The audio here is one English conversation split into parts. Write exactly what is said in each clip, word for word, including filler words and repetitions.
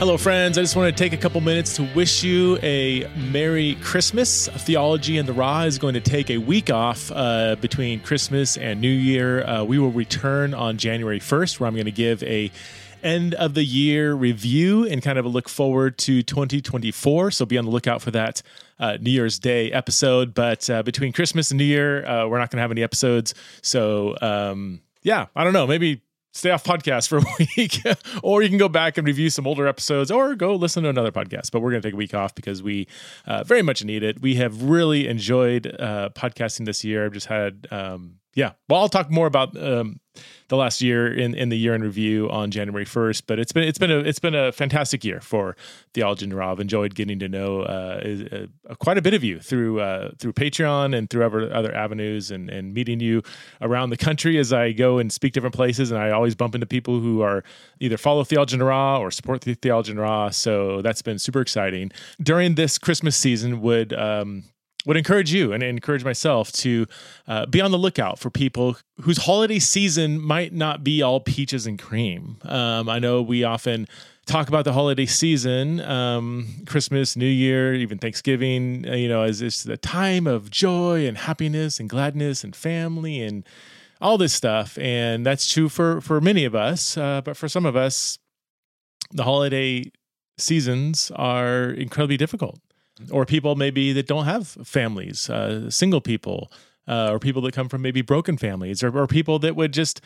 Hello, friends. I just want to take a couple minutes to wish you a Merry Christmas. Theology in the Raw is going to take a week off uh, between Christmas and New Year. Uh, we will return on January first, where I'm going to give a end of the year review and kind of a look forward to twenty twenty-four. So be on the lookout for that uh, New Year's Day episode. But uh, between Christmas and New Year, uh, we're not going to have any episodes. So um, yeah, I don't know, maybe stay off podcast for a week, or you can go back and review some older episodes, or go listen to another podcast. But we're going to take a week off because we uh, very much need it. We have really enjoyed uh, podcasting this year. I've just had, um, yeah. Well, I'll talk more about um, the last year in, in the year in review on January first. But it's been it's been a it's been a fantastic year for Theology in the Raw. I've enjoyed getting to know uh, uh, quite a bit of you through uh, through Patreon and through other other avenues, and and meeting you around the country as I go and speak different places. And I always bump into people who are either follow Theology in the Raw or support the Theology in the Raw. So that's been super exciting. During this Christmas season, would um, would encourage you and encourage myself to uh, be on the lookout for people whose holiday season might not be all peaches and cream. Um, I know we often talk about the holiday season, um, Christmas, New Year, even Thanksgiving, uh, you know, as it's the time of joy and happiness and gladness and family and all this stuff. And that's true for, for many of us. Uh, but for some of us, the holiday seasons are incredibly difficult. Or people maybe that don't have families, uh, single people, uh, or people that come from maybe broken families, or, or people that would just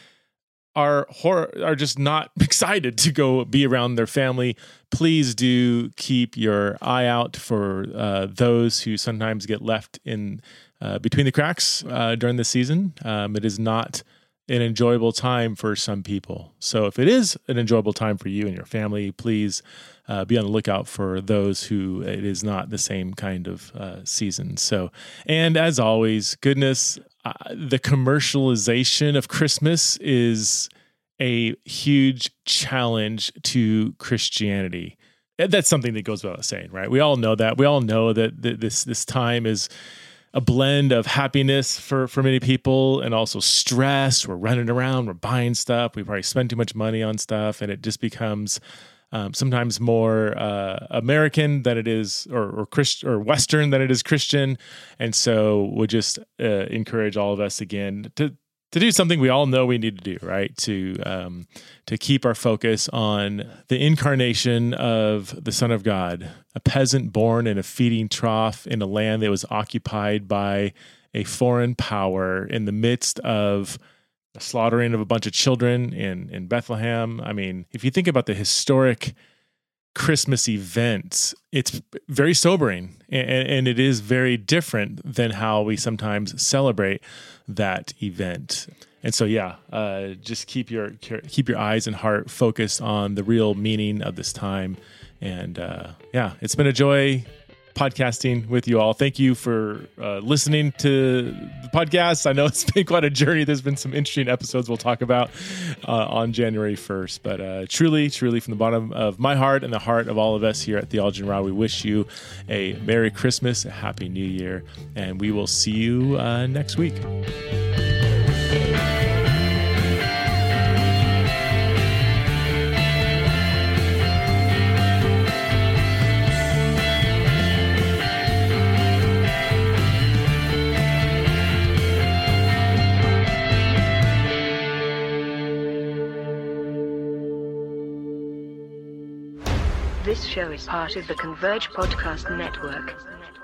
are hor- are just not excited to go be around their family. Please do keep your eye out for uh, those who sometimes get left in uh, between the cracks uh, during the season. Um, it is not an enjoyable time for some people. So if it is an enjoyable time for you and your family, please uh, be on the lookout for those who it is not the same kind of uh, season. So, and as always, goodness, uh, the commercialization of Christmas is a huge challenge to Christianity. That's something that goes without saying, right? We all know that. We all know that th- this this time is a blend of happiness for, for many people and also stress. We're running around, we're buying stuff, we probably spend too much money on stuff, and it just becomes um, sometimes more uh, American than it is, or or, Christ, or Western than it is Christian. And so we'll just uh, encourage all of us again to to do something we all know we need to do, right? To um, to keep our focus on the incarnation of the Son of God, a peasant born in a feeding trough in a land that was occupied by a foreign power in the midst of the slaughtering of a bunch of children in, in Bethlehem. I mean, if you think about the historic Christmas events, it's very sobering, and, and it is very different than how we sometimes celebrate that event. And so, yeah, uh, just keep your keep your eyes and heart focused on the real meaning of this time. And uh, yeah, it's been a joy podcasting with you all. Thank you for uh, listening to the podcast. I know it's been quite a journey. There's been some interesting episodes we'll talk about uh, on January first. But uh, truly, truly, from the bottom of my heart and the heart of all of us here at Theology in the Raw, we wish you a Merry Christmas, a Happy New Year, and we will see you uh, next week. This show is part of the Converge Podcast Network.